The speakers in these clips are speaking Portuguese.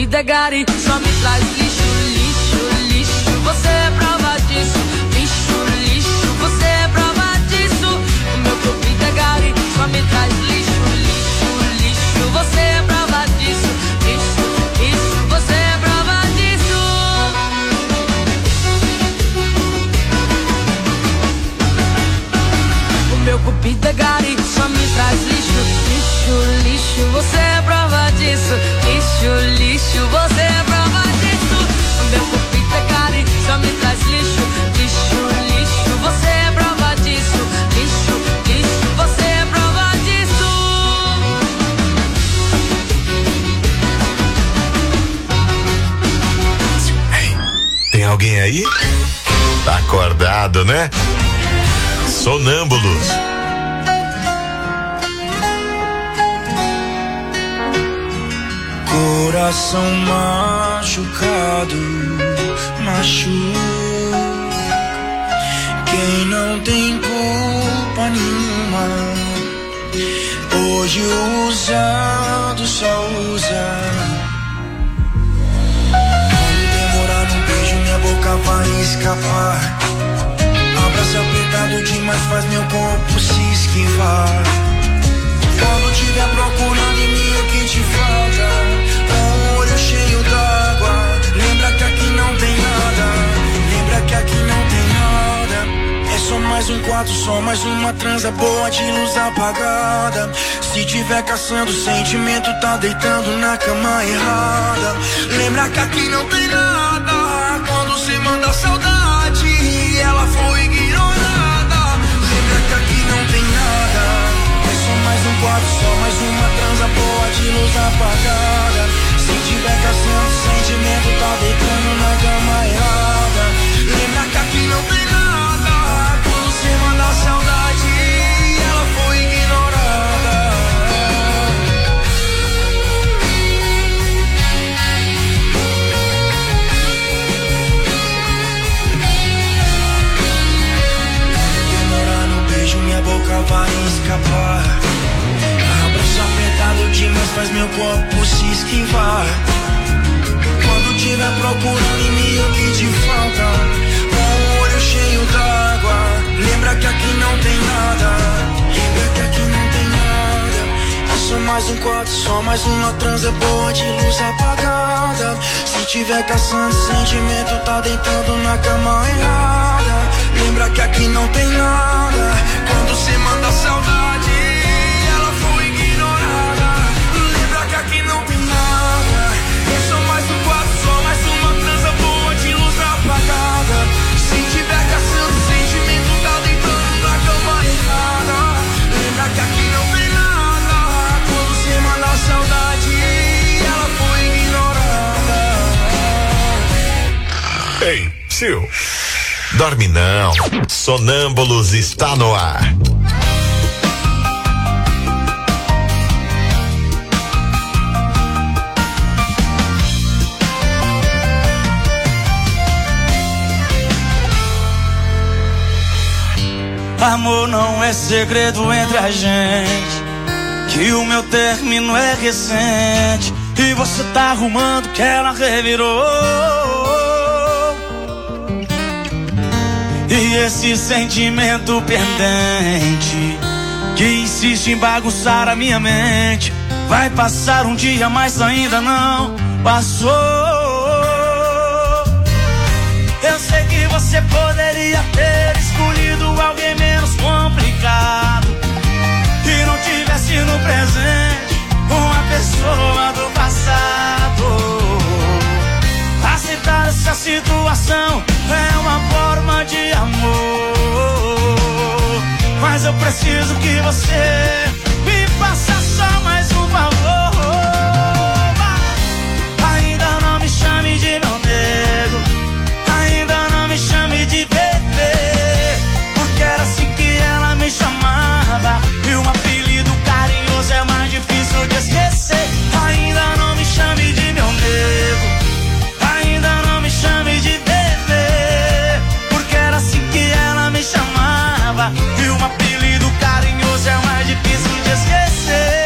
cupido é gari, só me traz lixo, lixo, lixo. Você é prova disso, lixo, lixo. Você é prova disso. O meu cupido é gari, só me traz lixo, lixo, lixo. Você é prova disso, lixo, lixo. Você é prova disso. O meu cupido é gari, só me traz lixo, lixo, lixo. Você é prova disso, lixo, lixo. Você é prova disso. O meu cupido é gari, só me traz lixo, lixo, lixo. Você é prova disso, lixo, lixo. Você é prova disso. Hey, tem alguém aí? Tá acordado, né? Sonâmbulos. Coração machucado, machuca. Quem não tem culpa nenhuma. Hoje o usado só usa. Quando demorar no beijo, minha boca vai escapar. Abraço apertado demais faz meu corpo se esquivar. Quando tiver procurando em mim o que te falta, com o olho cheio d'água, lembra que aqui não tem nada. Lembra que aqui não tem nada. É só mais um quarto, só mais uma transa boa de luz apagada. Se tiver caçando sentimento, tá deitando na cama errada. Lembra que aqui não tem nada. Quando cê manda saudade, ela foi ignorada. Lembra que aqui não tem nada. Mais um quarto, só mais uma transa boa de luz apagada. Se tiver caçando sentimento, tá deitando na cama errada. Lembra que aqui não tem nada. Quando você manda saudade, ela foi ignorada. Demorar no beijo, minha boca vai escapar. Abraço apertado demais faz meu corpo se esquivar. Quando tiver procurando em mim o que te falta, com o olho cheio d'água, lembra que aqui não tem nada. Lembra que aqui não tem nada. É só mais um quarto, só mais uma transa boa de luz apagada. Se tiver caçando sentimento, tá deitando na cama errada. Lembra que aqui não tem nada. Quando cê manda saudade, ela foi ignorada. Lembra que aqui não tem nada. É só mais um quarto, só mais uma transa boa de luz apagada. Se tiver caçando sentimento, tá deitando na cama errada. Lembra que aqui não tem nada. Quando cê manda saudade, ela foi ignorada. Ei, Sil, dorme não. Sonâmbulos está no ar. Amor, não é segredo entre a gente que o meu término é recente. E você tá arrumando que ela revirou. E esse sentimento pendente que insiste em bagunçar a minha mente vai passar um dia, mas ainda não passou. Eu sei que você poderia ter escolhido alguém menos complicado que não tivesse no presente uma pessoa do passado. Aceitar essa situação é uma forma de amor, mas eu preciso que você me faça só mais um favor. Ainda não me chame de meu nego, ainda não me chame de bebê, porque era assim que ela me chamava, e um apelido carinhoso é mais difícil de esquecer. Ainda não me chame de meu nego, ainda não me chame de bebê, porque era assim que ela me chamava, e um apelido carinhoso é mais difícil de esquecer.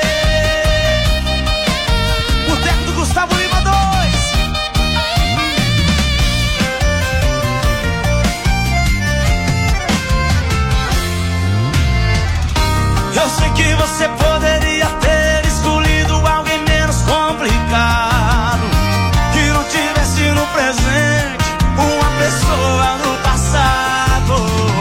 Eu sei que você poderia ter escolhido alguém menos complicado, que não tivesse no presente uma pessoa no passado.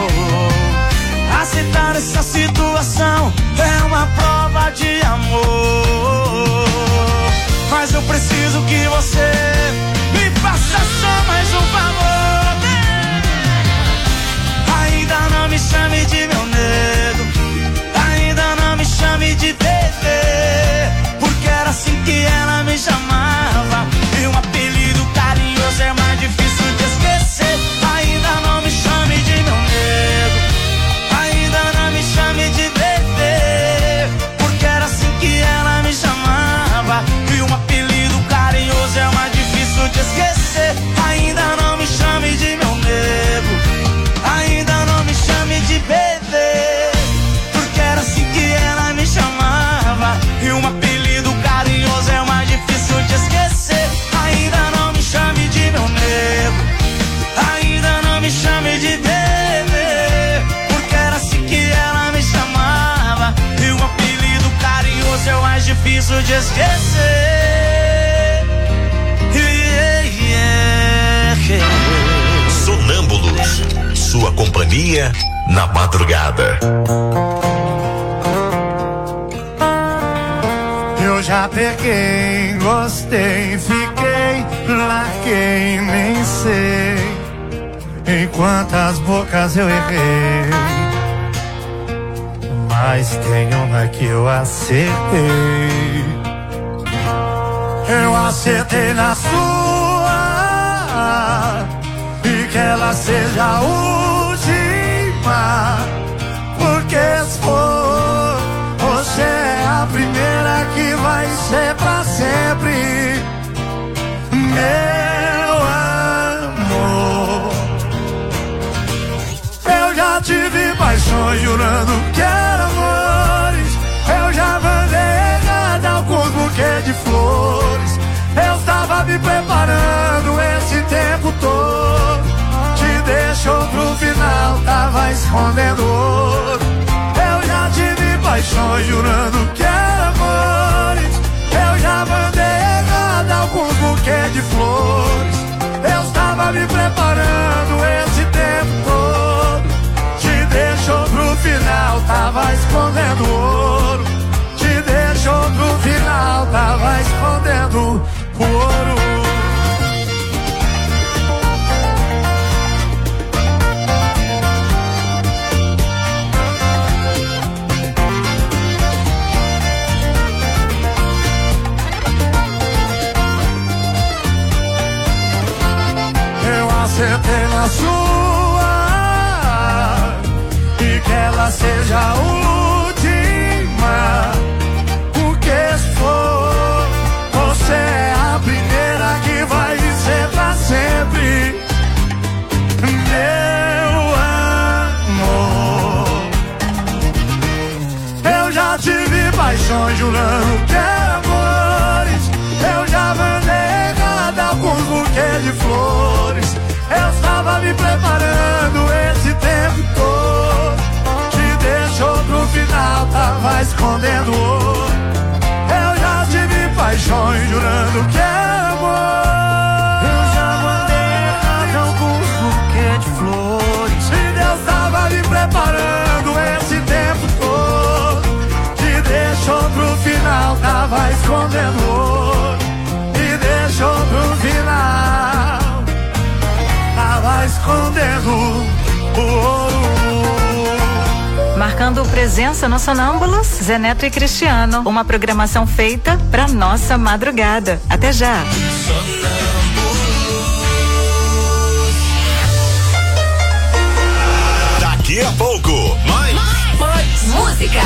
Aceitar essa situação é uma prova de amor, mas eu preciso que você me faça só mais um favor. Ainda não me chame de meu nego, ainda não me chame de bebê, porque era assim que ela me chamava, e um apelido carinhoso é mais difícil de esquecer. Ainda não me chame de meu nego, ainda não me chame de bebê, porque era assim que ela me chamava, e um apelido carinhoso é mais difícil de esquecer. Ainda não me chame de meu nego, ainda não me chame de bebê, porque era assim que ela me chamava, e um apelido carinhoso é mais difícil de esquecer. Ainda não me chame de meu nego, ainda não me chame de bebê, porque era assim que ela me chamava, e um apelido carinhoso é o mais difícil de esquecer. Sonâmbulos, sua companhia na madrugada. Eu já peguei, gostei, fiquei, larguei, nem sei em quantas bocas eu errei, mas tem uma que eu acertei. Eu acertei na sua, e que ela seja a última, porque se for, você é a primeira que vai ser pra sempre, meu amor. Eu já tive paixões jurando que eram amores, eu já mandei errado alguns buquês de flores, eu estava me preparando esse tempo todo, te deixou pro final, tava escondendo ouro. Eu já tive paixões jurando que eram amores, eu já mandei errado alguns buquês de flores, eu estava me preparando esse tempo todo, te deixou pro final, tava escondendo ouro, te deixou pro final, tava escondendo ouro. Acertei na sua, e que ela seja a última, porque se for, você é a primeira que vai ser pra sempre, meu amor. Eu já tive paixões jurando que eram amores, eu já mandei errado alguns buquês de flores, eu estava me preparando esse tempo todo, te deixou pro final, tava escondendo ouro. Eu já tive paixões jurando que era amor, eu já mandei errado alguns buquês de flores, e Deus tava me preparando esse tempo todo, te deixou pro final, tava escondendo ouro, e deixou pro final, tava escondendo o ouro. Marcando presença no Sonâmbulos, Zé Neto e Cristiano. Uma programação feita pra nossa madrugada. Até já. Daqui a pouco, mais música.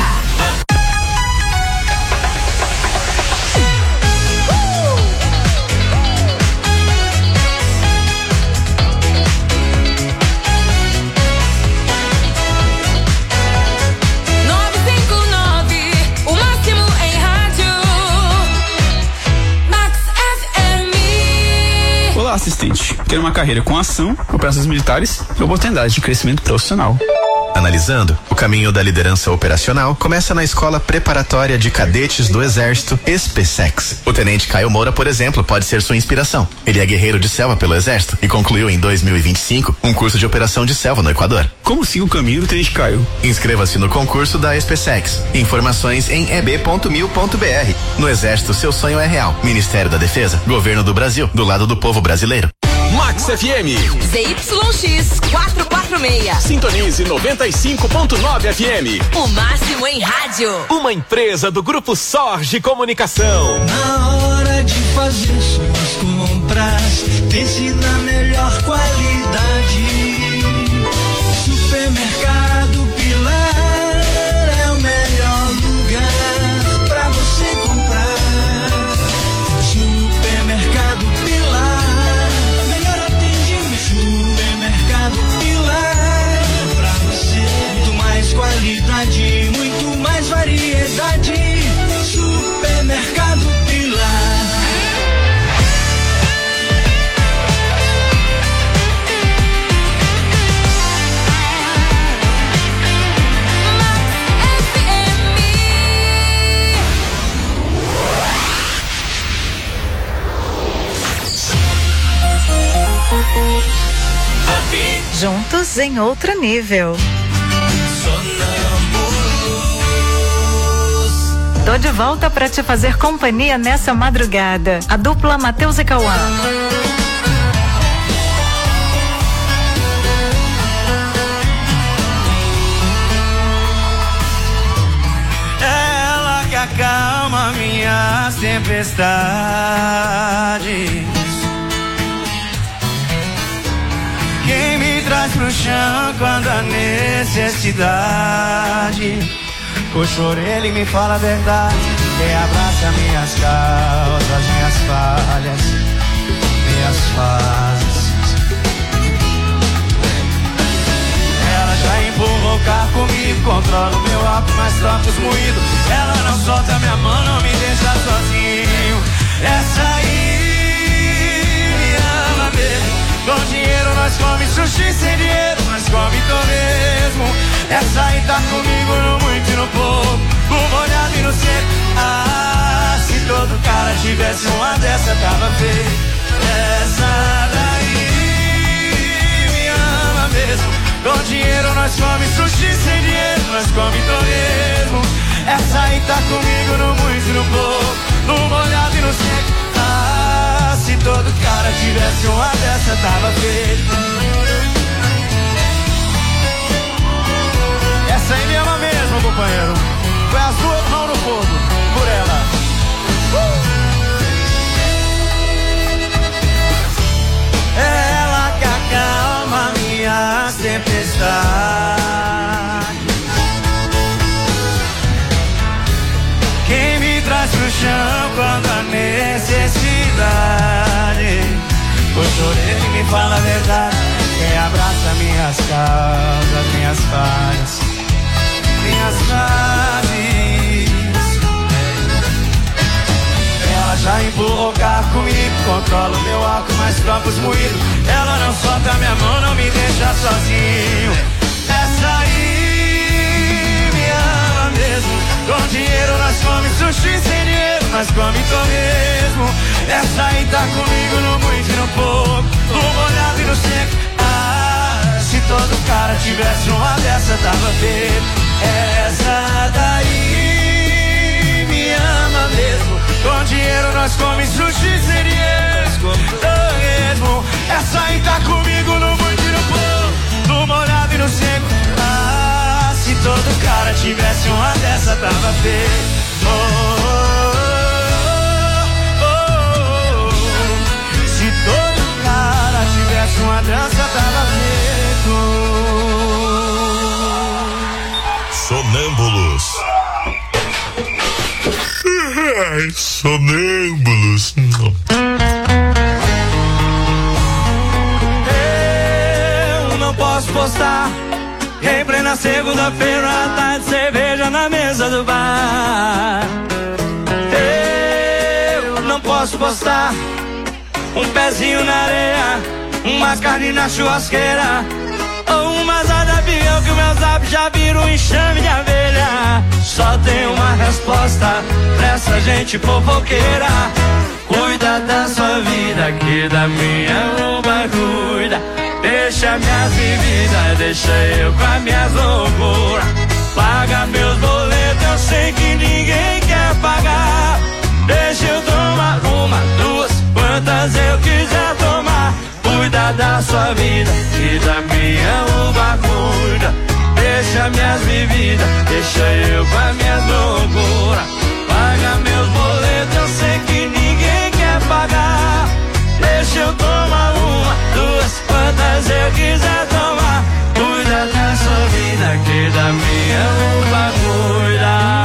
Assistente, quer uma carreira com ação, operações militares e oportunidades de crescimento profissional. Analisando, o caminho da liderança operacional começa na Escola Preparatória de Cadetes do Exército, SPSEX. O Tenente Caio Moura, por exemplo, pode ser sua inspiração. Ele é guerreiro de selva pelo Exército e concluiu em 2025 um curso de operação de selva no Equador. Como sigo o caminho do Tenente Caio? Inscreva-se no concurso da SPSEX. Informações em eb.mil.br. No Exército, seu sonho é real. Ministério da Defesa, Governo do Brasil, do lado do povo brasileiro. Max FM. ZYX 446. Sintonize 95.9 FM. O máximo em rádio. Uma empresa do Grupo Sorge Comunicação. Na hora de fazer suas compras, pense na melhor qualidade. Supermercado Pilar é o melhor lugar pra você comprar. Supermercado Pilar, melhor atendimento. Supermercado Pilar, pra você muito mais qualidade, muito mais variedade. Supermercado Pilar. Juntos em outro nível. Tô de volta pra te fazer companhia nessa madrugada. A dupla Matheus e Cauã. Ela que acalma minhas tempestades, quem me traz pro chão quando há necessidade. Puxa a orelha e me fala a verdade, quem abraça minhas causas, minhas falhas, minhas fases. Ela já empurrou o carro comigo, controla o meu álcool, mas troca os moídos. Ela não solta minha mão, não me deixa sozinho. Essa aí me ama mesmo. Com dinheiro nós come sushi, sem dinheiro nós come torresmo. Essa aí tá comigo no muito e no pouco, no molhado e no seco. Ah, se todo cara tivesse uma dessa tava feio. Essa daí me ama mesmo. Com dinheiro nós come sushi, sem dinheiro nós come torresmo. Essa aí tá comigo no muito e no pouco, no molhado e no seco. Ah, se todo cara tivesse uma dessa tava feio. Essa aí me ama mesmo, companheiro. Põe as duas mãos no fogo por ela. Ela que acalma minhas tempestades, quem me traz pro chão quando há necessidade. Puxa a orelha e me fala a verdade, quem abraça minhas causas, minhas falhas, minhas fases. Ela já empurrou o carro comigo, controla o meu álcool, mas troca os moídos. Ela não solta minha mão, não me deixa sozinho. Essa aí me ama mesmo. Com dinheiro nós come sushi, sem dinheiro nós come torresmo. Essa aí tá comigo no muito e no pouco, no molhado e no seco. Ah, se todo cara tivesse uma dessa tava feio. Essa daí me ama mesmo. Com dinheiro nós come sushi, sem dinheiro nós come torresmo. Essa aí tá comigo no muito e no pouco, no molhado e no seco. Ah, se todo cara tivesse uma dessa tava feio. Oh, oh, oh, oh. Se todo cara tivesse uma dança tava feito. Sonâmbulos. Ai, sonâmbulos. Eu não posso postar em plena segunda-feira à tarde, cerveja na mesa do bar. Eu não posso postar um pezinho na areia, uma carne na churrasqueira, ou uma asa de avião avião que o meu zap já vira um enxame de abelha. Só tem uma resposta pra essa gente fofoqueira. Cuida da sua vida, que da minha roupa cuida. Deixa minhas bebidas, deixa eu com as minhas loucuras. Paga meus boletos, eu sei que ninguém quer pagar. Deixa eu tomar uma, duas, quantas eu quiser tomar. Cuida da sua vida e da minha uva cuida. Deixa minhas bebidas, deixa eu com as minhas loucuras. Paga meus boletos, eu sei que ninguém quer pagar. Deixa eu tomar uma, duas, quantas eu quiser tomar. Cuida da sua vida, que da minha uva cuida.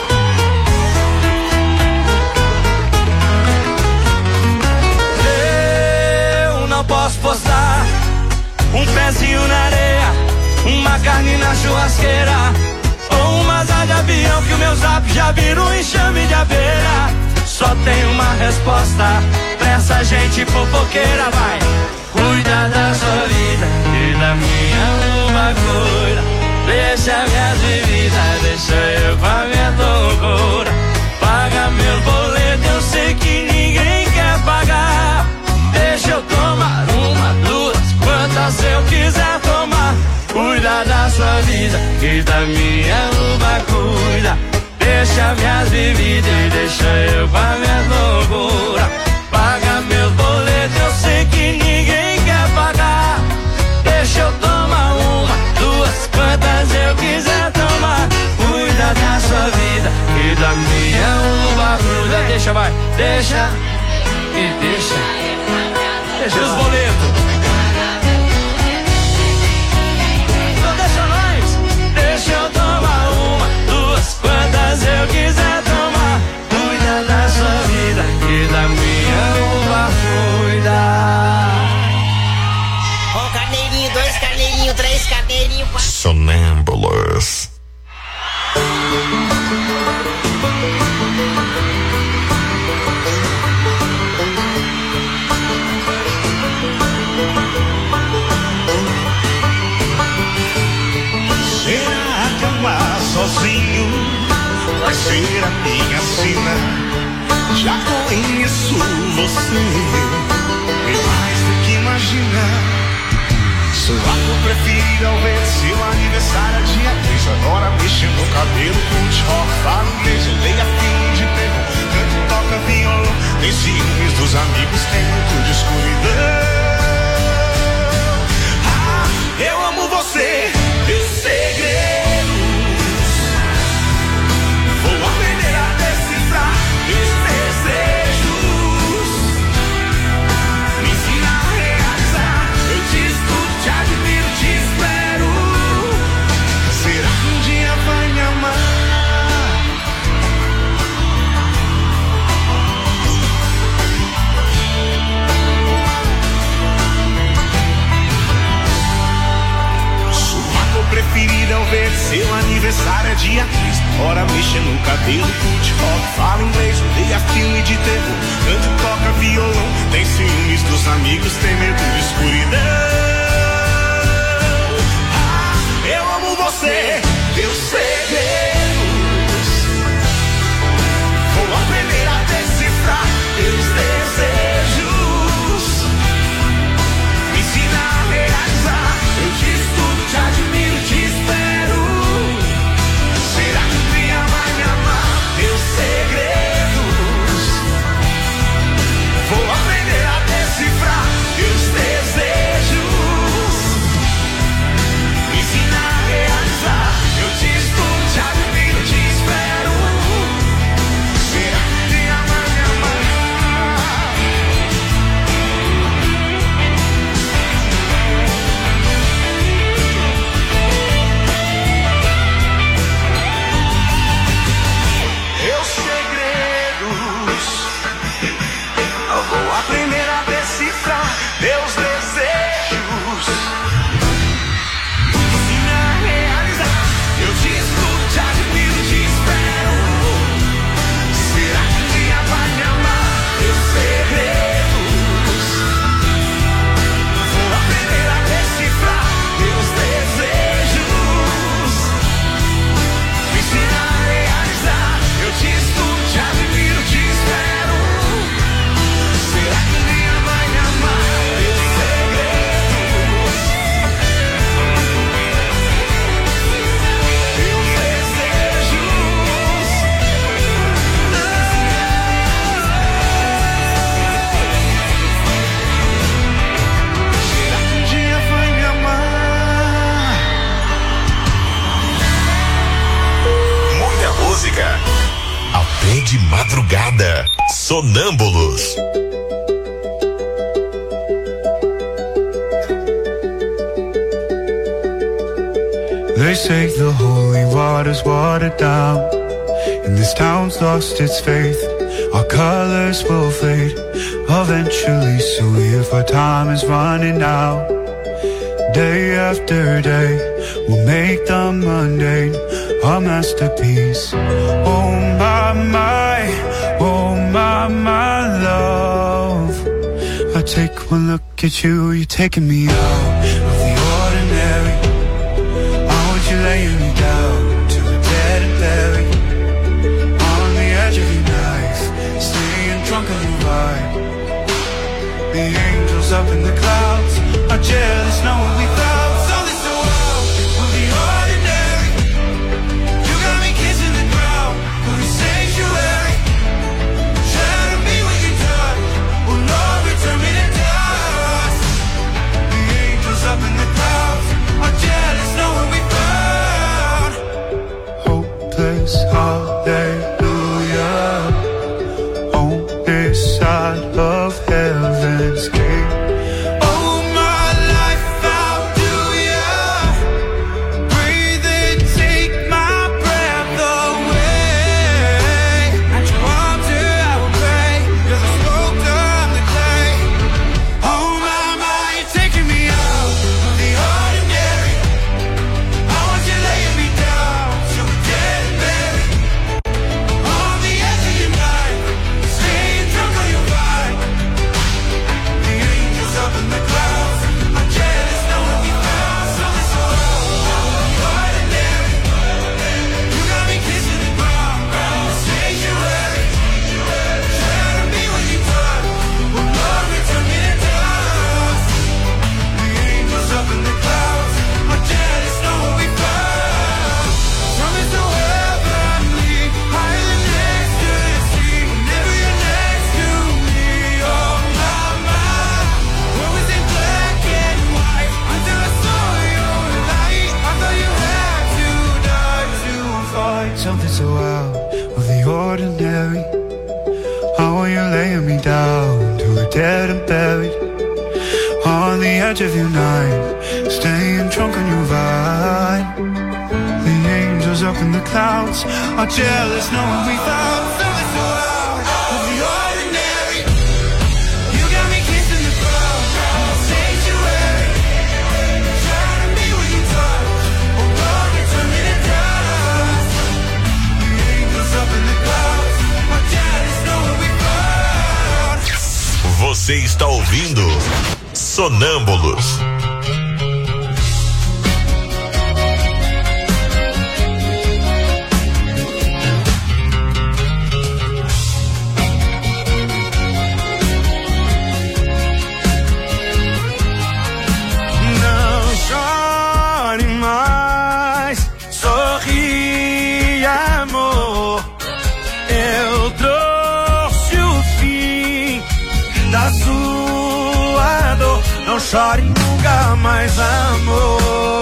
Posso postar um pezinho na areia, uma carne na churrasqueira, ou uma asa de avião que o meu zap já vira um enxame de abelha. Só tem uma resposta pra essa gente fofoqueira, vai. Cuida da sua vida e da minha uma cura. Deixa minhas bebidas, deixa eu com a minha loucura. Paga meu boleto, eu sei que ninguém quer pagar. Deixa eu tomar uma, duas, quantas eu quiser tomar. Cuida da sua vida e da minha uva cuida. Deixa minhas bebidas e deixa eu com a minha loucura. Paga meus boletos, eu sei que ninguém quer pagar. Deixa eu tomar uma, duas, quantas eu quiser tomar. Cuida da sua vida e da minha uva cuida. Deixa, vai, deixa e deixa. Deixa os boletos. Então deixa nós. Deixa eu tomar uma, duas, quantas eu quiser tomar. Cuida da sua vida e da minha uva cuida. Um carneirinho, dois carneirinhos, três carneirinhos, quatro. Sonâmbulos. Sozinho vai ser a minha sina. Já conheço você, e mais do que imagina. Sua cor preferida ao ver seu aniversário é dia 3. Agora mexendo no cabelo, curte rock, fala inglês, leia filme de terror, canto, toca violão. Tem ciúmes dos amigos, tem muito de escuridão. Ah, eu amo você, meus segredos. Vou aprender a decifrar meus desejos, me ensinar a realizar. Eu te escuto, te admiro, te espero. Será que um dia vai me amar? Sua cor preferida ao ver seu aniversário é dia 3. Hora mexe no cabelo, curte rock, fala inglês, odeia filme de terror, canta e toca violão. Tem ciúmes dos amigos, tem medo de escuridão. Ah, eu amo você, teus segredos. Vou aprender a decifrar teus desejos, me ensinar a realizar. Eu te estudo, te admiro, te espero. Será que um dia vai me amar? Meus segredos. Vou aprender a decifrar teus desejos, me ensinar a realizar. Eu te estudo. música. Até de madrugada. Sonâmbulos. They say the holy water's watered down, and this town's lost its faith. Our colors will fade eventually, so if our time is running out, day after day, we'll make the mundane a masterpiece. Oh my, love. I take one look at you, you're taking me out of the ordinary. You're laying me down to the dead and buried on the edge of your knife, staying drunk on your vibe. The angels up in the clouds are jealous knowing we found something so wild of the ordinary. You got me kissing the ground for the sanctuary. Shadow me when you touch, oh Lord, return me to dust. The angels up in the clouds are jealous knowing we found hopeless hallelujah on this side of heaven's gate. Oh my life, how do ya breathe and take my breath away? At your arms here I will pray, you're the sculptor of the clay. Oh my, you're taking me out of the ordinary. I want you laying me down so we're dead and buried on the edge of your night, staying drunk on your vibe. The angels up in the clouds are jealous knowing we found something so ordinary. You got me kissing the ground in the sanctuary. Shadow me when you touch, oh Lord, return me to dust. The angels up in the clouds are jealous knowing we found something so heavenly, higher than ecstasy. Whenever you're next to me, oh my, what was in black and white until I saw your light? I thought you had to die to find something so out of the ordinary. How are you laying me down to a dead and buried on the edge of your night, staying drunk on your vibe. The angels up in the clouds are jealous knowing we found something so out of the ordinary. You got me kissing the ground in the sanctuary. Shadow me when you touch, oh Lord, return me to dust. The angels up in the clouds are jealous knowing we found. Você está ouvindo Sonâmbulos. Não chore mais, sorri, amor. Eu trouxe o fim da sua dor. Não chore nunca mais, amor.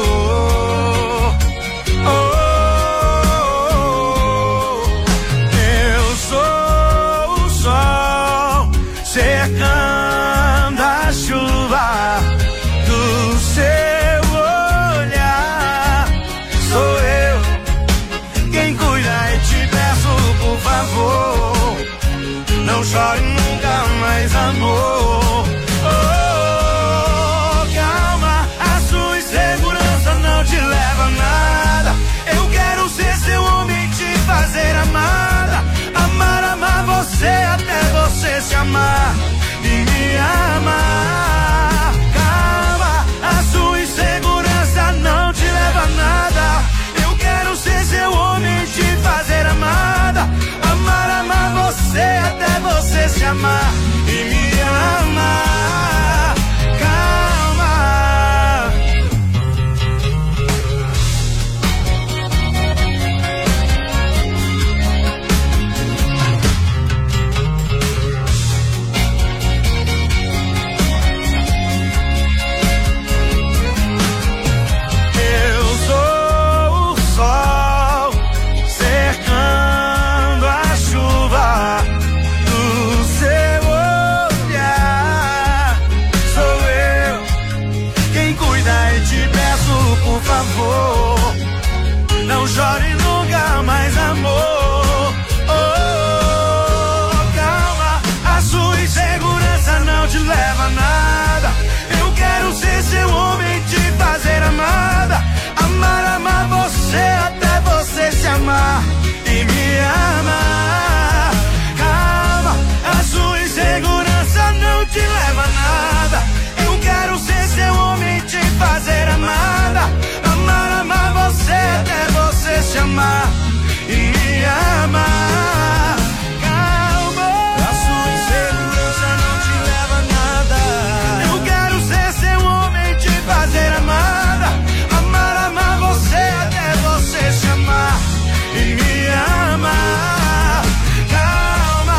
Eu sou o sol cercando a chuva do seu olhar. Sou eu quem cuida e te peço, por favor, não chore nunca mais, amor. Calma, a sua insegurança não te leva a nada. Eu quero ser seu homem, te fazer amada. Amar você até você se amar e me amar. Calma, a sua insegurança não te leva a nada. Eu quero ser seu homem, te fazer amada. Amar você até você se amar e me amar. Calma. Eu sou o sol cercando amar e me amar. Calma, a sua insegurança não te leva a nada. Eu quero ser seu homem e te fazer amada. Amar, amar você até você se amar e me amar. Calma, a sua insegurança não te leva a nada. Eu quero ser seu homem e te fazer amada. Amar, amar você até você se amar e me amar. Calma.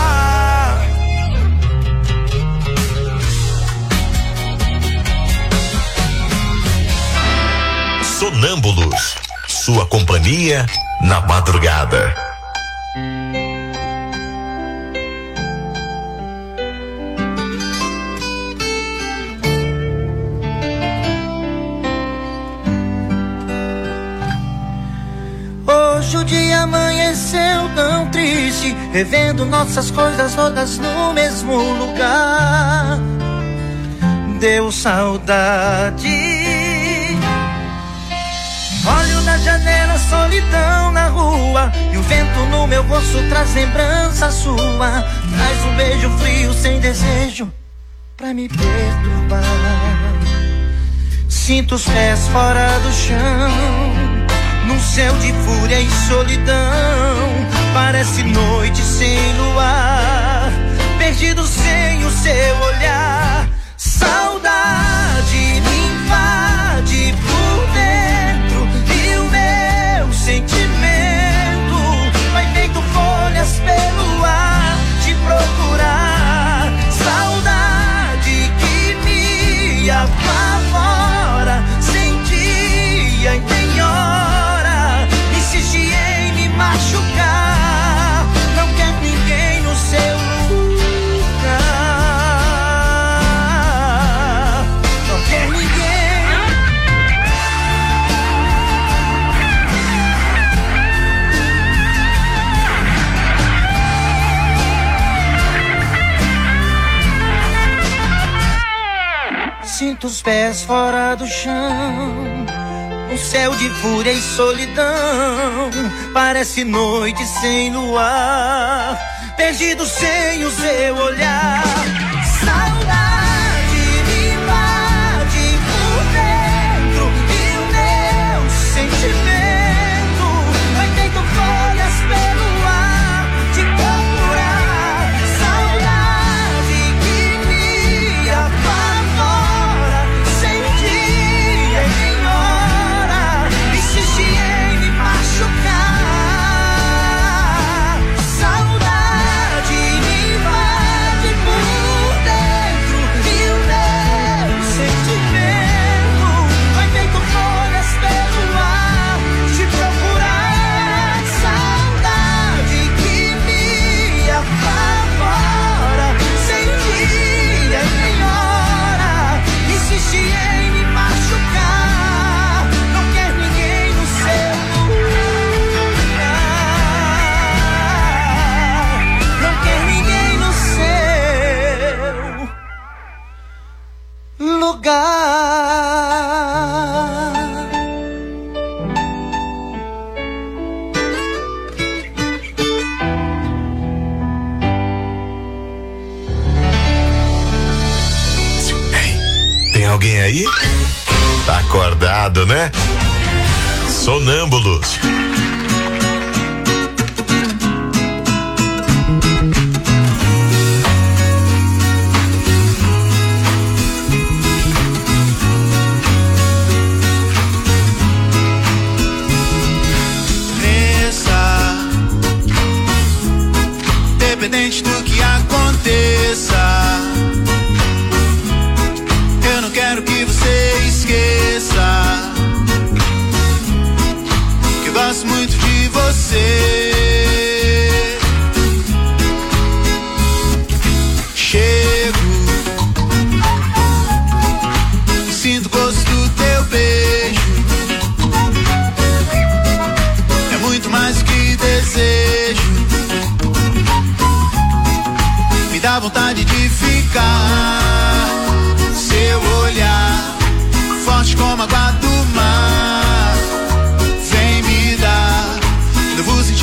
Sonâmbulos, sua companhia na madrugada. Hoje o dia amanheceu tão triste, revendo nossas coisas todas no mesmo lugar. Deu saudade. Olho na janela, solidão na rua, e o vento no meu rosto traz lembrança sua. Traz um beijo frio sem desejo pra me perturbar. Sinto os pés fora do chão, num céu de fúria e solidão. Parece noite sem luar, perdido sem o seu olhar. Saudade me invade por dentro, e o meu sentimento vai feito folhas pelo ar te procurar. Saudade que me apavora, sem dia e nem hora, insiste em me machucar. Não quer ninguém no seu lugar, não quer ninguém. Sinto os pés fora do chão, um céu de fúria e solidão. Parece noite sem luar, perdido sem o seu olhar. Saudade me invade por dentro, e o meu sentimento vai feito folhas pelo ar te procurar. Saudade que me apavora, sem dia e nem hora, insiste em me machucar. Saudade me invade por dentro, e o meu sentimento vai feito folhas pelo ar te procurar. Saudade que me apavora, sem dia e nem hora, insiste em me machucar. Não quer ninguém no seu lugar, não quer ninguém no seu lugar. Tem alguém aí? Tá acordado, né? Sonâmbulos. Cresça, independente do que aconteça. Eu não quero que você esqueça que eu gosto muito de você. Chego, sinto o gosto do teu beijo. É muito mais do que desejo. Me dá vontade de ficar. Seu olhar, forte como a água do mar, vem me dar novo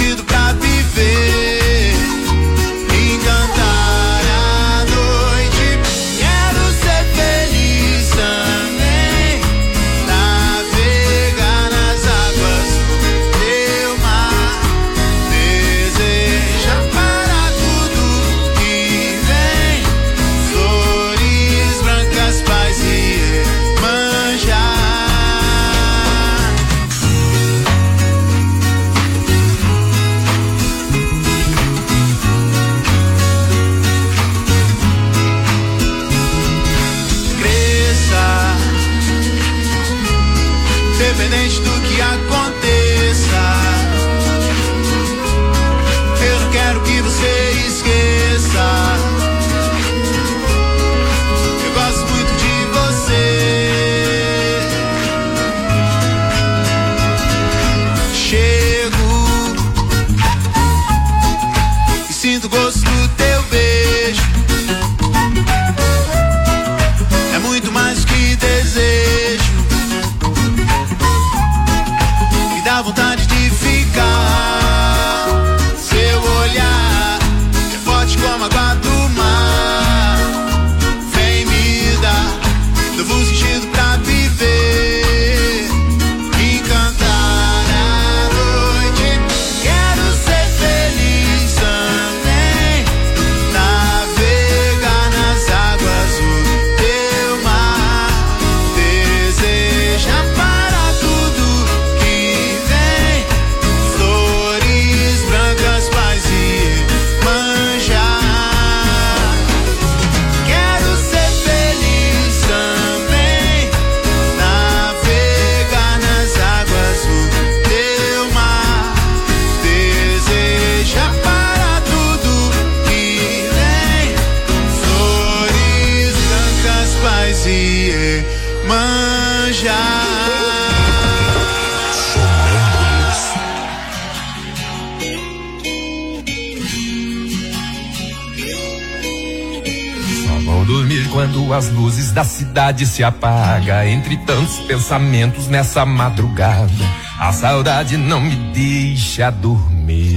quando as luzes da cidade se apagam. Entre tantos pensamentos nessa madrugada, a saudade não me deixa dormir.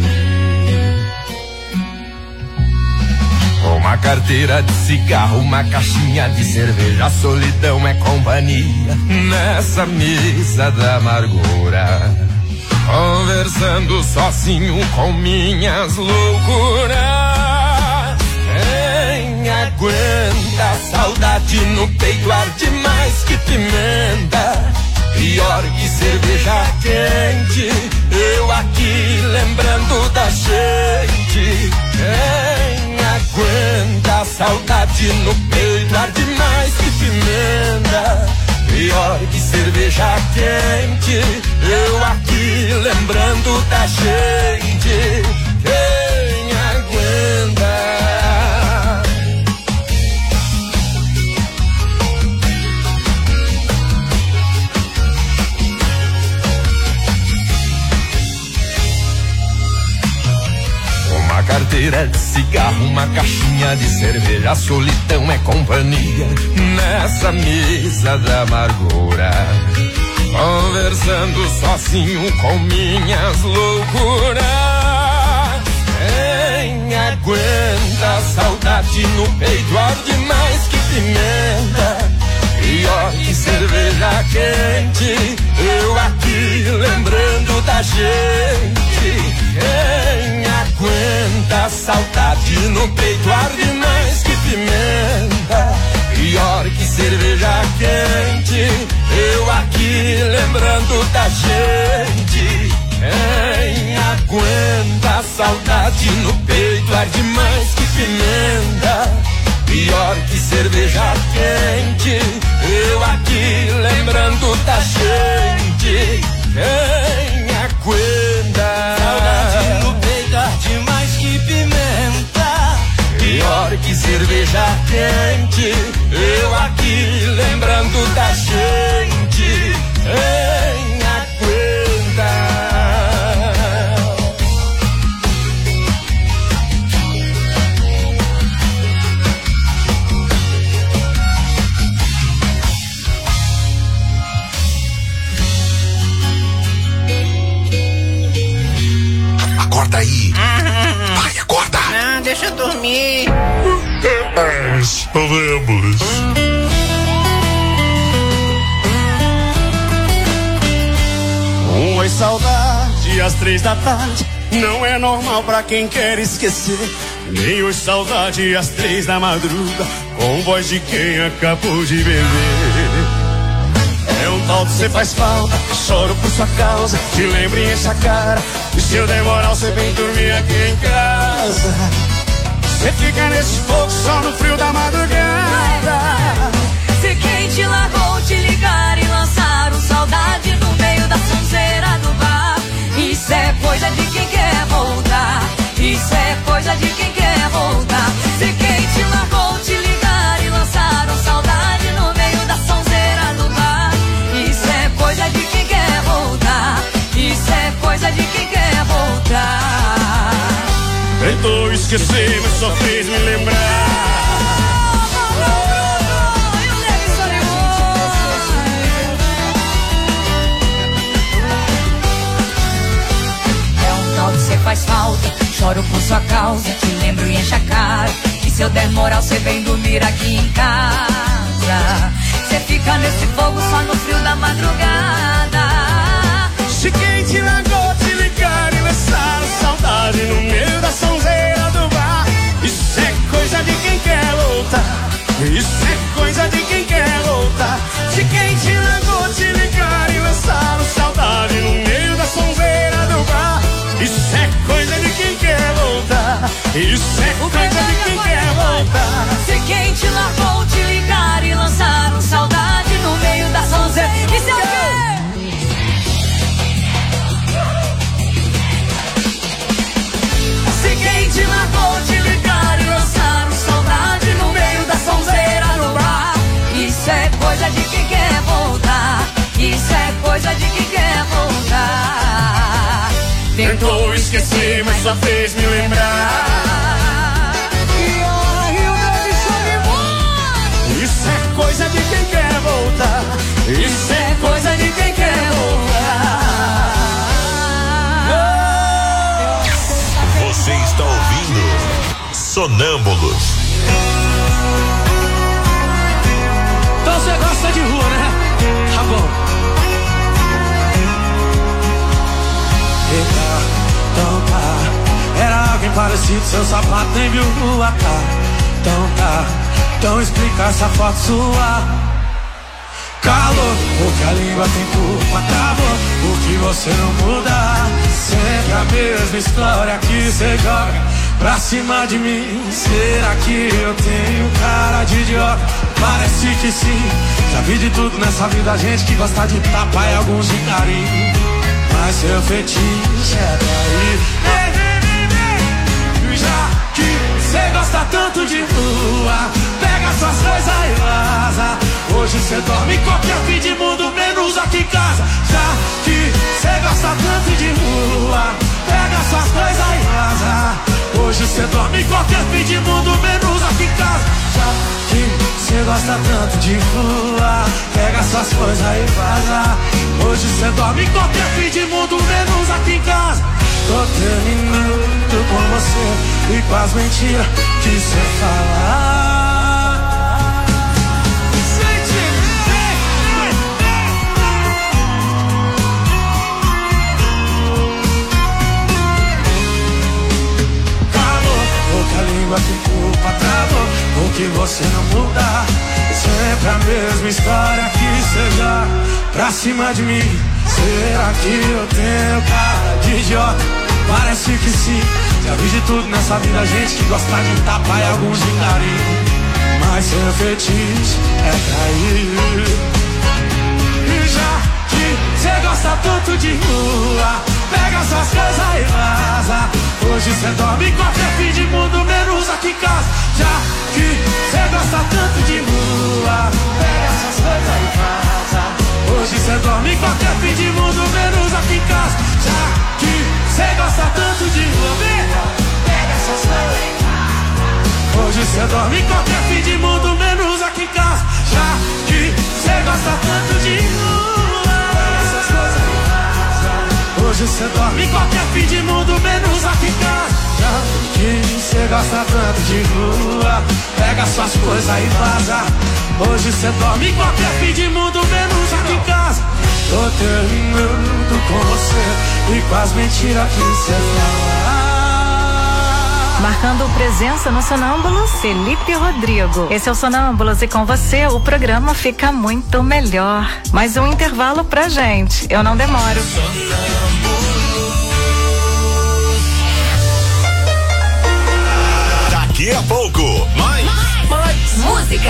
Uma carteira de cigarro, uma caixinha de cerveja, a solidão é companhia nessa mesa da amargura. Conversando sozinho com minhas loucuras. Quem aguenta a saudade no peito arde mais que pimenta, pior que cerveja quente, eu aqui lembrando da gente. Quem aguenta a saudade no peito arde mais que pimenta, pior que cerveja quente, eu aqui lembrando da gente. Quem aguenta? Uma carteira de cigarro, uma caixinha de cerveja, a solidão é companhia nessa mesa da amargura. Conversando sozinho com minhas loucuras. Quem aguenta a saudade no peito arde mais que pimenta, pior que cerveja quente, eu aqui lembrando da gente. Quem aguenta a saudade no peito arde mais que pimenta, pior que cerveja quente, eu aqui lembrando da gente. Quem aguenta a saudade no peito arde mais que pimenta, pior que cerveja quente, eu aqui lembrando da gente. Quem aguenta saudade no peito arde mais que pimenta, pior que cerveja quente, eu aqui lembrando da gente. Quem aguenta? Acorda aí. Vai, acorda. Não, deixa eu dormir. Podemos. Oi, saudade, às 3 da tarde, não é normal pra quem quer esquecer. Nem oi, saudade, às 3 da madruga, com voz de quem acabou de beber. É um tal de cê faz falta, choro por sua causa, te lembro e enche a cara, e se eu demorar você vem dormir aqui em casa. Cê fica nesse fogo só no frio da madrugada. Se quem te largou te ligar e lançar um saudade no meio da sonzeira do bar, isso é coisa de quem quer voltar, isso é coisa de quem quer voltar. Se quem te largou te ligar e lançar um saudade no meio da sonzeira do bar, isso é coisa de quem quer voltar, isso é coisa de quem quer voltar. Tentou esquecer, mas só fez me lembrar. Cê faz falta, choro por sua causa, te lembro e enche a cara, e se eu der moral cê vem dormir aqui em casa. Cê fica nesse fogo só no frio da madrugada. Se quem te largou te ligar e lançar saudade no meio da sonzeira do bar, isso é coisa de quem quer voltar, isso é coisa de quem quer voltar. Se quem te largou te ligar e lançar saudade no meio da sonzeira do bar, isso é coisa de quem quer voltar, isso é coisa de quem quer voltar. Se quem te largou te ligar e lançar um saudade no meio da sonzeira, isso é o quê? Se quem te largou te ligar e lançar um saudade no meio da sonzeira no bar, isso é coisa de quem quer voltar, isso é coisa de quem quer voltar. Tentou esquecer, mas só fez me lembrar. Você está ouvindo Sonâmbulos. Então você gosta de rua, né? Tá bom. Eita, então tá. Era alguém parecido, seu sapato nem viu a cara. Então tá, então explica essa foto sua. Calor, porque a língua tem culpa, acabou, porque você não muda. Sempre a mesma história que você joga pra cima de mim. Será que eu tenho cara de idiota? Parece que sim. Já vi de tudo nessa vida, gente que gosta de tapa e alguns de carinho. Mas seu fetiche é daí. Já que cê gosta tanto de rua, pega suas coisas e vaza. Hoje cê dorme em qualquer fim de mundo, menos aqui em casa. Já que cê gosta tanto de rua, pega suas coisas e vaza. Hoje cê dorme em qualquer fim de mundo, menos aqui em casa. Já que cê gosta tanto de rua, pega suas coisas e vaza. Hoje cê dorme em qualquer fim de mundo, menos aqui em casa. Tô terminando com você e com as mentiras que cê fala. A língua tem culpa, travou, porque você não muda. Sempre a mesma história que cê joga pra cima de mim. Será que eu tenho cara de idiota? Parece que sim. Já vi de tudo nessa vida, gente que gosta de tapa e alguns de carinho. Mas seu fetiche é trair. E já que cê gosta tanto de rua, pega suas coisas e vaza. Hoje cê dorme em qualquer fim de mundo, menos aqui em casa. Já que cê gosta tanto de rua, pega suas coisas e vaza. Hoje cê dorme em qualquer fim de mundo, menos aqui em casa. Já que cê gosta tanto de rua, pega suas coisas e vaza. Hoje cê dorme em qualquer fim de mundo, menos aqui em casa. Já que cê gosta tanto de rua, pega suas coisas e vaza. Hoje cê dorme em qualquer fim de mundo, menos aqui em casa. Já que cê gosta tanto de rua, pega suas coisas e vaza. Hoje cê dorme em qualquer fim de mundo, menos aqui em casa. Tô terminando com você e com as mentiras que cê fala. Marcando presença no Sonâmbulos, Felipe Rodrigo. Esse é o Sonâmbulos e com você o programa fica muito melhor. Mais um intervalo pra gente, eu não demoro. Daqui a pouco, mais música.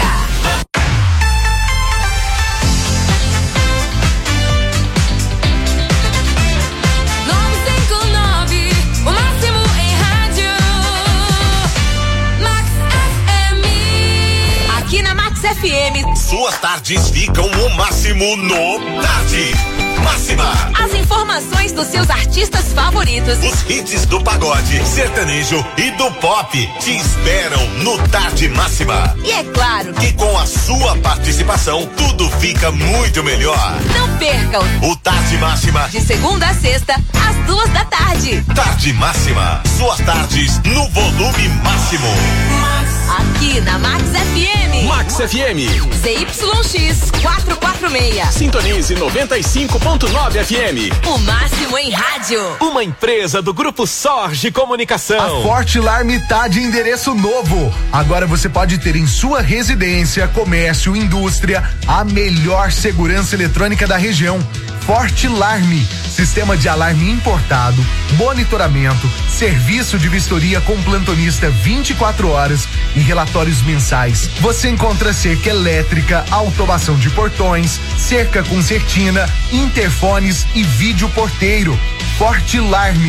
FM. Suas tardes ficam o máximo no Tarde Máxima. As informações dos seus artistas favoritos. Os hits do pagode, sertanejo e do pop te esperam no Tarde Máxima. E é claro que com a sua participação tudo fica muito melhor. Não perca o Tarde Máxima de segunda a sexta às 2 da tarde. Tarde Máxima, suas tardes no volume máximo. Aqui na Max FM. Max FM. ZYX 446. Sintonize 95.9 FM. O máximo em rádio. Uma empresa do Grupo Sorge Comunicação. A Fortilarme tá de endereço novo. Agora você pode ter em sua residência, comércio, indústria, a melhor segurança eletrônica da região. Fortilarme, sistema de alarme importado, monitoramento, serviço de vistoria com plantonista 24 horas e relatórios mensais. Você encontra cerca elétrica, automação de portões, cerca com certina, interfones e vídeo porteiro. Fortilarme,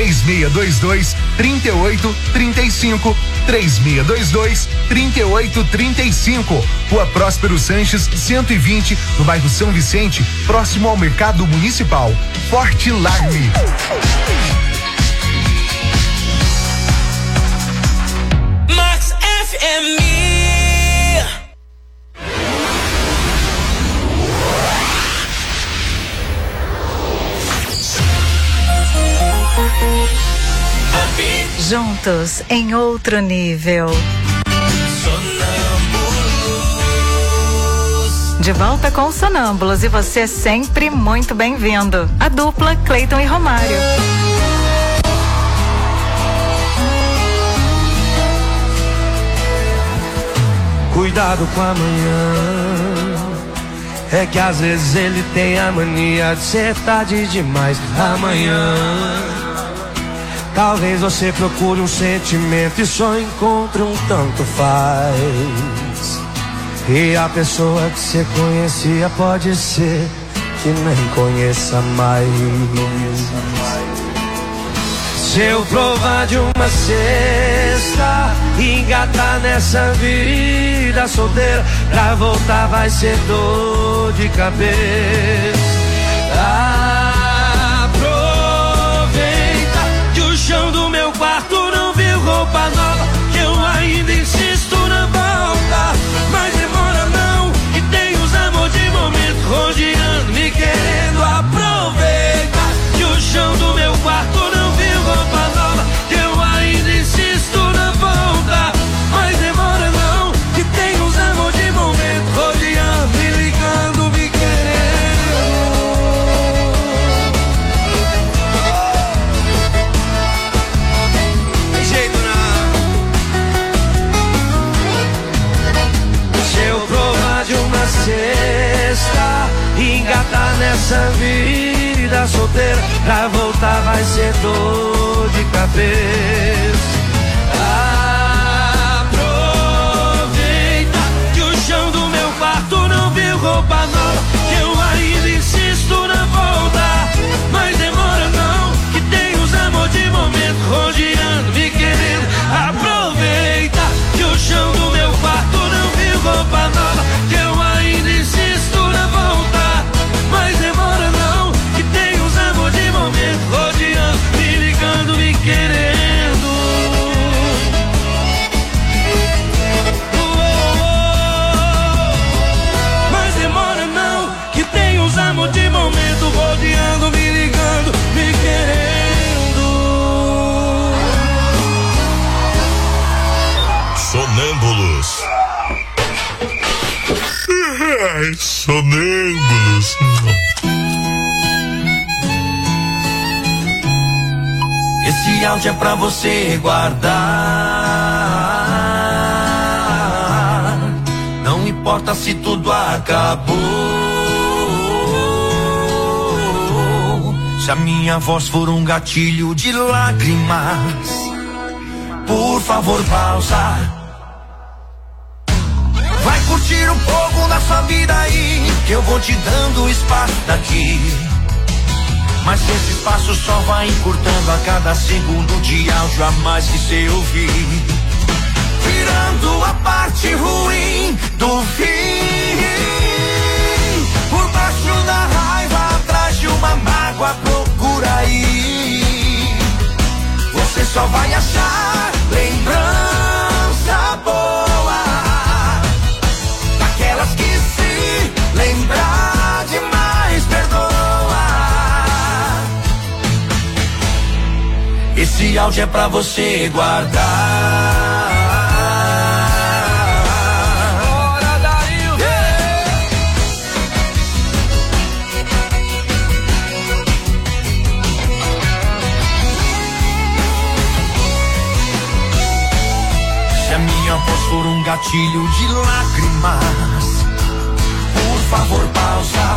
3622-3835, 3622-3835. Rua Próspero Sanches, 120, no bairro São Vicente, próximo ao Mercado Municipal. Fortilarme. Max FM. Juntos em outro nível. De volta com os Sonâmbulos e você é sempre muito bem-vindo. A dupla Cleiton e Romário. Cuidado com amanhã, é que às vezes ele tem a mania de ser tarde demais. Amanhã talvez você procure um sentimento e só encontre um tanto faz. E a pessoa que você conhecia pode ser que nem conheça mais. Se eu provar de uma cesta e engatar nessa vida solteira, pra voltar vai ser dor de cabeça. Aproveita que o chão do meu quarto não viu roupa nova, que eu ainda insisto na volta. Mas demora não, que tem os amor de momento rodeando, me querendo. Aproveita que o chão do meu quarto não viu roupa nova, que eu ainda insisto na volta. Mas demora não, que tem os amor de momento rodeando, me ligando, me querendo. Tem jeito não. Se eu provar de uma cesta e engatar nessa vida solteira, pra voltar vai ser dor de cabeça. Aproveita que o chão do meu quarto não viu roupa nova, que eu ainda insisto na volta. Mas demora não, que tem os amor de momento rodeando, me querendo. Aproveita que o chão do meu quarto não viu roupa nova, que eu ainda insisto na volta. Mas demora não, que tem os amor de momento rodeando, me ligando, me querendo. Mas demora não, que tem os amor de momento rodeando, me ligando, me querendo. Sonâmbulos. Ai, sonâmbulos. Esse áudio é pra você guardar. Não importa se tudo acabou, se a minha voz for um gatilho de lágrimas, por favor pausa. Vai curtir um pouco da sua vida aí, que eu vou te dando espaço daqui. Mas esse espaço só vai encurtando a cada segundo de áudio a mais que cê ouvir, tirando a parte ruim do fim. Por baixo da raiva, atrás de uma mágoa, procura aí. Você só vai achar lembrança boa, daquelas que se lembrar demais perdoa. Esse áudio é pra você guardar. Bora, Dario! Se a minha voz for um gatilho de lágrimas, por favor pausa.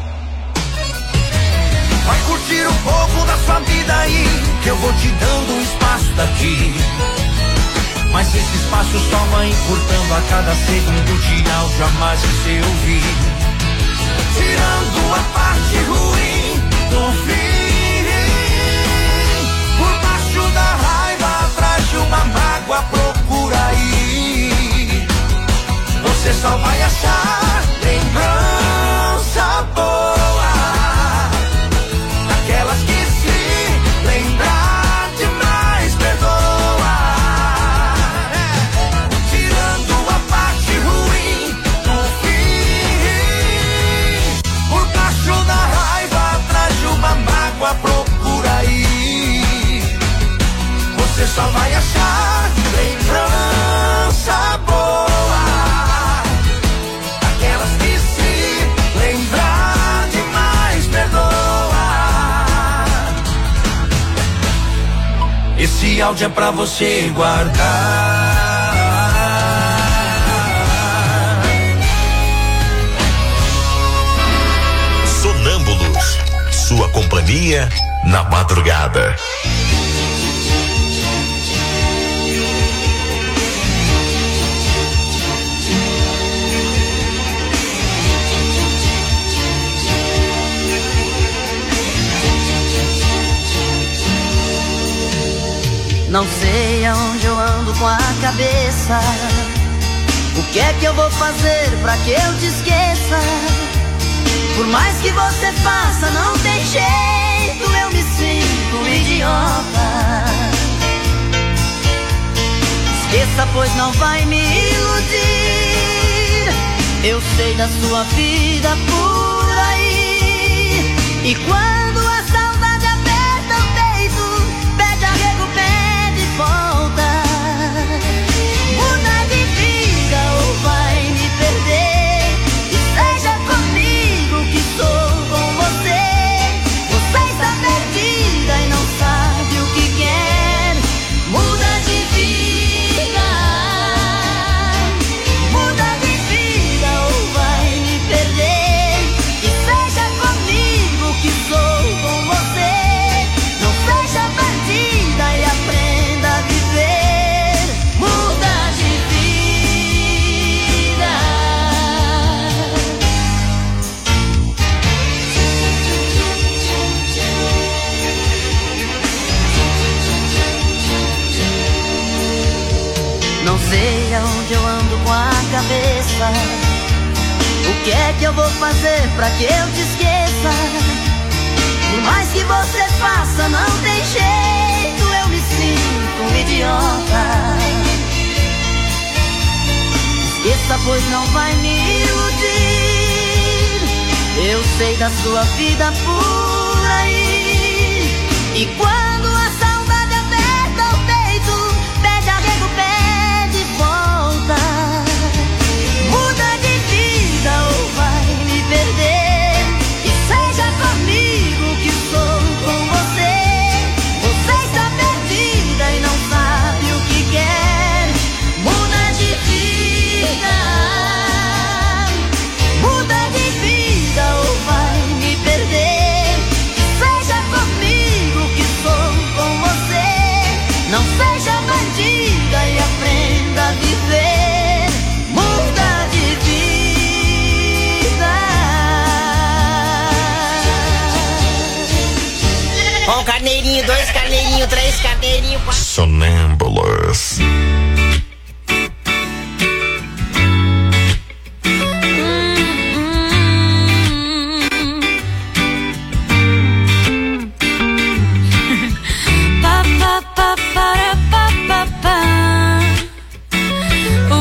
Vai curtir um pouco da sua vida aí, que eu vou te dando um espaço daqui. Mas esse espaço só vai encurtando a cada segundo de áudio a mais que você ouvir, tirando a parte ruim do fim. Por baixo da raiva, atrás de uma mágoa, procura aí. Você só vai achar lembrança boa, daquelas que se lembrar demais perdoa. Tirando a parte ruim do fim. Por baixo da raiva, atrás de uma só vai achar lembrança boa. Aquelas que se lembrar demais perdoa. Esse áudio é pra você guardar. Sonâmbulos, sua companhia na madrugada. Não sei aonde eu ando com a cabeça. O que é que eu vou fazer pra que eu te esqueça? Por mais que você faça, não tem jeito, eu me sinto um idiota. Esqueça, pois não vai me iludir. Eu sei da sua vida por aí. E quando a saudade aperta o peito, pede arrego, pede volta. Muda de vida ou vai me perder. E seja comigo que sou com você. Você está perdida e não sabe o que quer. Muda de vida. Muda de vida ou vai me perder. E seja comigo que sou com você. Não seja perdida e aprenda a viver. Muda de vida. Não sei aonde eu ando com a cabeça. O que é que eu vou fazer pra que eu te esqueça? Por mais que você faça, não tem jeito, eu me sinto um idiota. Esqueça, pois não vai me iludir. Eu sei da sua vida por aí. E quando a saudade aperta o peito, pede arrego, pede volta. Muda de vida ou vai me perder. E seja comigo que sou com você. Você está perdida e não sabe o que quer. Muda de vida. Muda de vida ou vai me perder. Seja comigo que sou com você. Não seja bandida e aprenda a viver. Muda de vida. Um carneirinho, dois carneirinhos, três carneirinhos, quatro. Sonâmbulos. Pa, pa, pa, para, pa, pa, pa. Oh,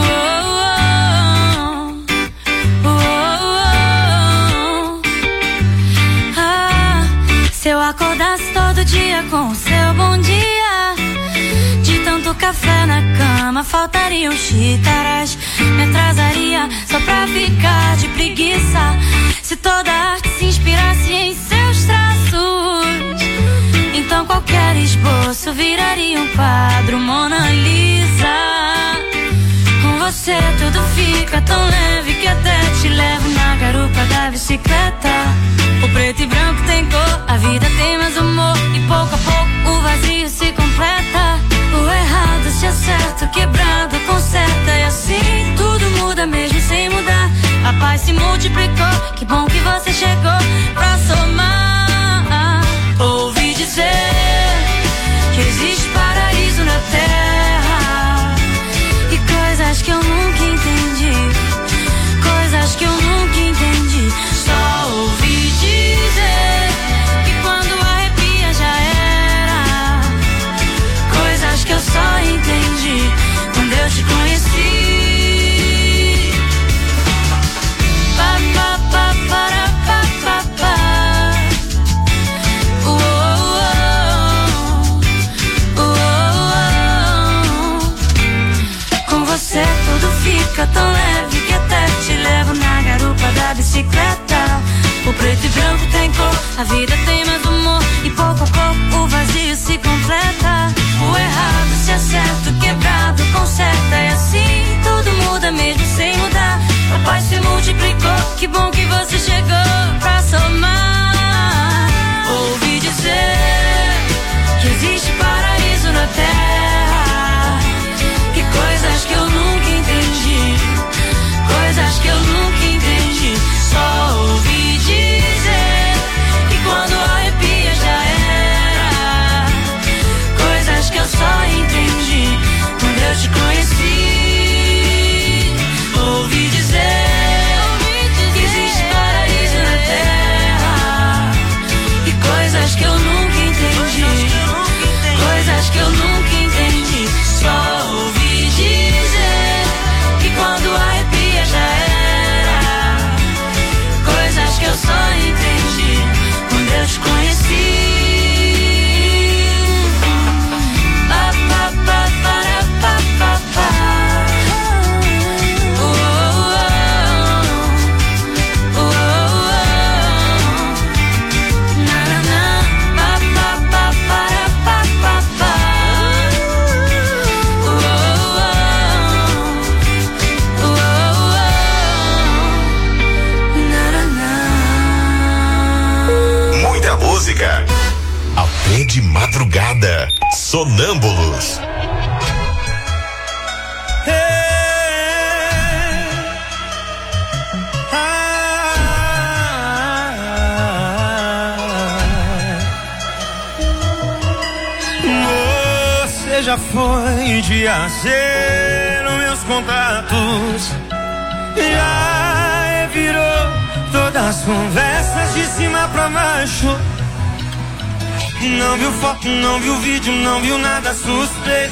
oh, oh, oh. Ah, se eu acordasse todo dia com o seu bom dia, de tanto café na cama faltariam xícaras. Me atrasaria só pra ficar de preguiça. Se toda arte se inspirasse em seus traços, então qualquer esboço viraria um quadro Mona Lisa. Com você tudo fica tão leve que até te levo na garupa da bicicleta. O preto e branco tem cor, a vida tem mais humor. E pouco a pouco o vazio se completa. O errado se acerta, o quebrado conserta. E assim tudo muda mesmo sem mudar. A paz se multiplicou, que bom que você chegou pra somar. Ouvi dizer que existe paraíso na terra. E coisas que eu nunca entendi. Coisas que eu nunca entendi. Só ouvi dizer que quando arrepia já era. Coisas que eu só entendi quando eu te conheci. Pa, pa, pa, para. música tão leve que até te levo na garupa da bicicleta. O preto e branco tem cor, a vida tem mais humor, e pouco a pouco o vazio se completa. O errado se acerta, o quebrado conserta, e assim tudo muda mesmo sem mudar. A paz se multiplicou, que bom que você chegou pra somar. Ouvi dizer que existe paraíso na terra, que coisas que eu nunca entendi, coisas que eu nunca entendi. Só ouvi dizer que quando arrepia já era, coisas que eu só entendi quando eu te conheci. Ouvi dizer que existe paraíso na terra, e coisas que eu nunca entendi, coisas que eu nunca entendi. Só ouvi dizer que quando arrepia já era, coisas que eu só entendi quando eu te conheci. Música até de madrugada. Sonâmbulos. Você já foi de azer os meus contatos, já virou todas as conversas de cima pra baixo. Não viu foto, não viu vídeo, não viu nada suspeito.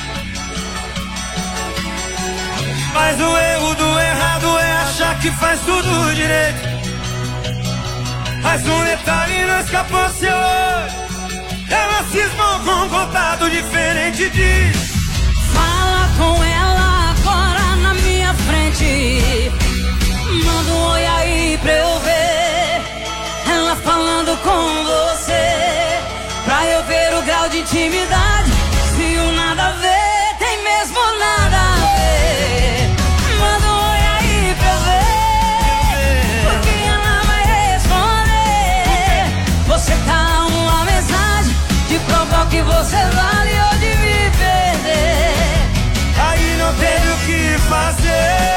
Mas o erro do errado é achar que faz tudo direito. Mas um detalhe não escapou seu olho, ela cismou com um contato diferente. Diz: fala com ela agora na minha frente, manda um oi aí pra eu ver ela falando com você, pra eu ver o grau de intimidade. Se o nada a ver tem mesmo nada a ver, manda um oi aí pra eu ver, porque ela vai responder. Você tá uma mensagem de provar que você vale ou de me perder. Aí não teve o que fazer.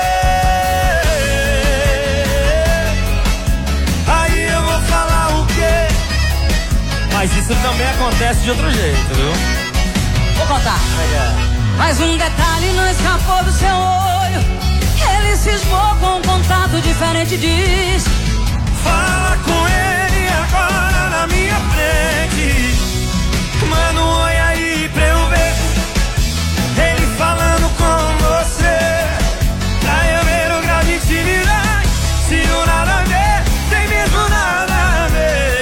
Mas isso também acontece de outro jeito, viu? Vou contar. Mas um detalhe não escapou do seu olho, ele cismou com um contato diferente. Diz: fala com ele agora na minha frente, manda um oi aí pra eu ver ele falando com você, pra eu ver o grau de intimidade. Se o nada a ver tem mesmo nada a ver.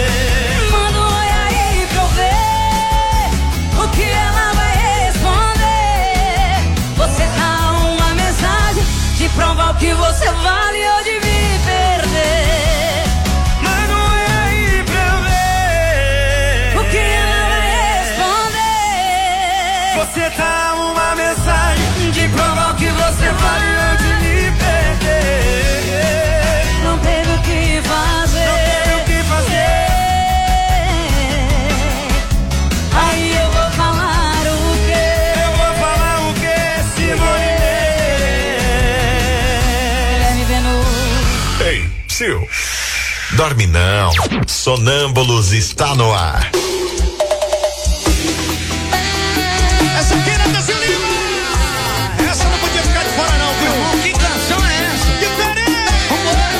Provar o que você vale ou de me perder. Mas não é aí pra eu ver o que ela vai responder. Você tá uma mensagem de provar o que você vale ou de me perder. Não teve o que fazer, não teve o que fazer. Aí eu vou falar o quê? Eu vou falar o quê, Simone? Ei, Sil, dorme não. Sonâmbulos está no ar. Essa aqui é Brasil Lima. Essa não podia ficar de fora não, viu? Que canção é essa? Diferente. Vambora.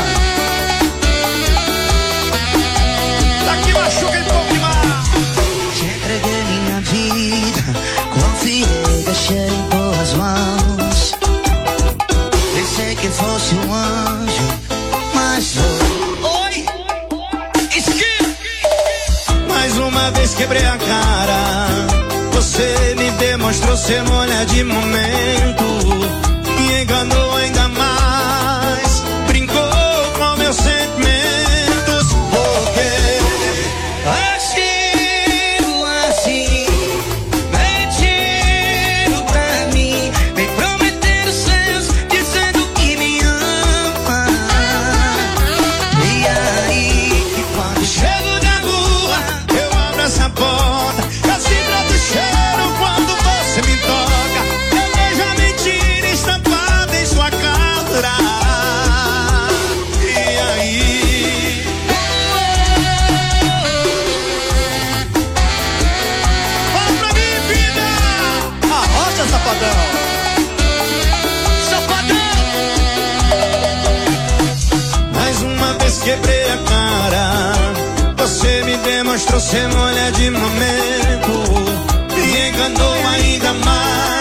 Daqui machuca um pouco demais. Te entreguei minha vida, confiei, deixei em tuas mãos. Pensei que fosse um anjo, mas oi, esqui. Mais uma vez quebrei a cara. Você me demonstrou ser mulher de momento, me enganou você molha de momento, me enganou ainda mais.